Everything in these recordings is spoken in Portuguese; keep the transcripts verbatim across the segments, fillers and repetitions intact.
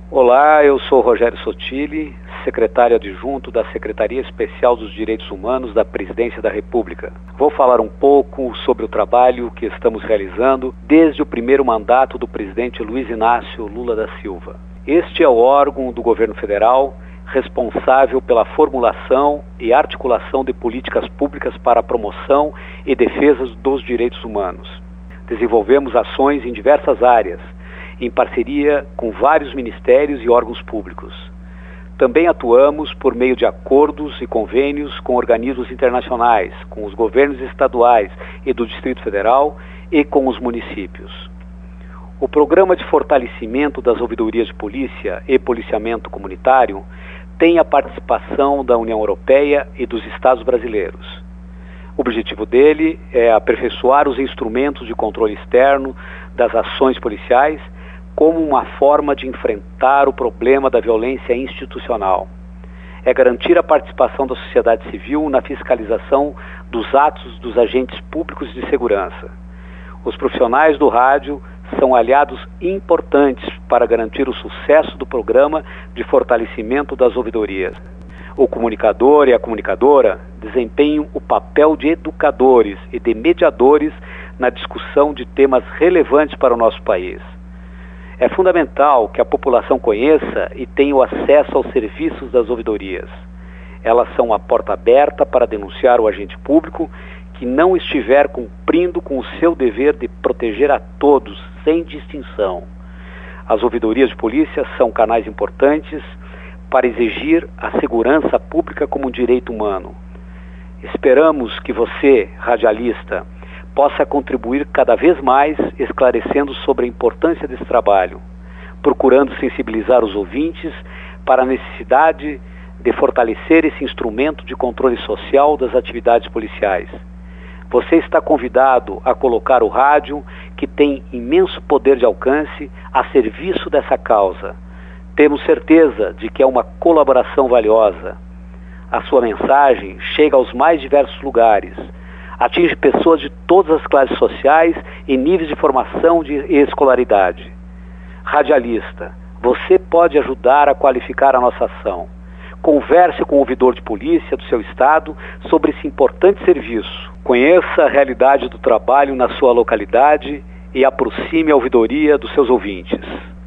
Olá, eu sou Rogério Sotili, secretário adjunto da Secretaria Especial dos Direitos Humanos da Presidência da República. Vou falar um pouco sobre o trabalho que estamos realizando desde o primeiro mandato do presidente Luiz Inácio Lula da Silva. Este é o órgão do governo federal responsável pela formulação e articulação de políticas públicas para a promoção e defesa dos direitos humanos. Desenvolvemos ações em diversas áreas, em parceria com vários ministérios e órgãos públicos. Também atuamos por meio de acordos e convênios com organismos internacionais, com os governos estaduais e do Distrito Federal e com os municípios. O Programa de Fortalecimento das Ouvidorias de Polícia e Policiamento Comunitário tem a participação da União Europeia e dos Estados brasileiros. O objetivo dele é aperfeiçoar os instrumentos de controle externo das ações policiais como uma forma de enfrentar o problema da violência institucional. É garantir a participação da sociedade civil na fiscalização dos atos dos agentes públicos de segurança. Os profissionais do rádio são aliados importantes para garantir o sucesso do programa de fortalecimento das ouvidorias. O comunicador e a comunicadora desempenham o papel de educadores e de mediadores na discussão de temas relevantes para o nosso país. É fundamental que a população conheça e tenha o acesso aos serviços das ouvidorias. Elas são a porta aberta para denunciar o agente público que não estiver cumprindo com o seu dever de proteger a todos, sem distinção. As ouvidorias de polícia são canais importantes para exigir a segurança pública como um direito humano. Esperamos que você, radialista, possa contribuir cada vez mais esclarecendo sobre a importância desse trabalho, procurando sensibilizar os ouvintes para a necessidade de fortalecer esse instrumento de controle social das atividades policiais. Você está convidado a colocar o rádio, que tem imenso poder de alcance, a serviço dessa causa. Temos certeza de que é uma colaboração valiosa. A sua mensagem chega aos mais diversos lugares, atinge pessoas de todas as classes sociais e níveis de formação e escolaridade. Radialista, você pode ajudar a qualificar a nossa ação. Converse com o ouvidor de polícia do seu estado sobre esse importante serviço. Conheça a realidade do trabalho na sua localidade e aproxime a ouvidoria dos seus ouvintes.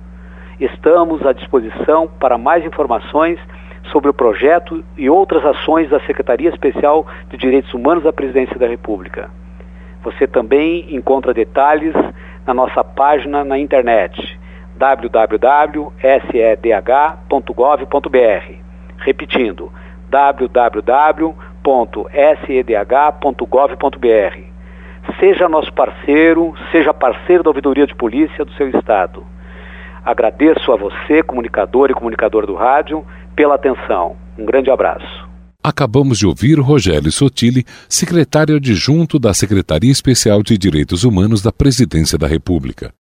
Estamos à disposição para mais informações sobre o projeto e outras ações da Secretaria Especial de Direitos Humanos da Presidência da República. Você também encontra detalhes na nossa página na internet, w w w ponto s e d h ponto gov ponto b r. Repetindo, w w w ponto s e d h ponto gov ponto b r. Seja nosso parceiro, seja parceiro da Ouvidoria de Polícia do seu estado. Agradeço a você, comunicador e comunicadora do rádio, pela atenção. Um grande abraço. Acabamos de ouvir Rogério Sotili, secretário adjunto da Secretaria Especial de Direitos Humanos da Presidência da República.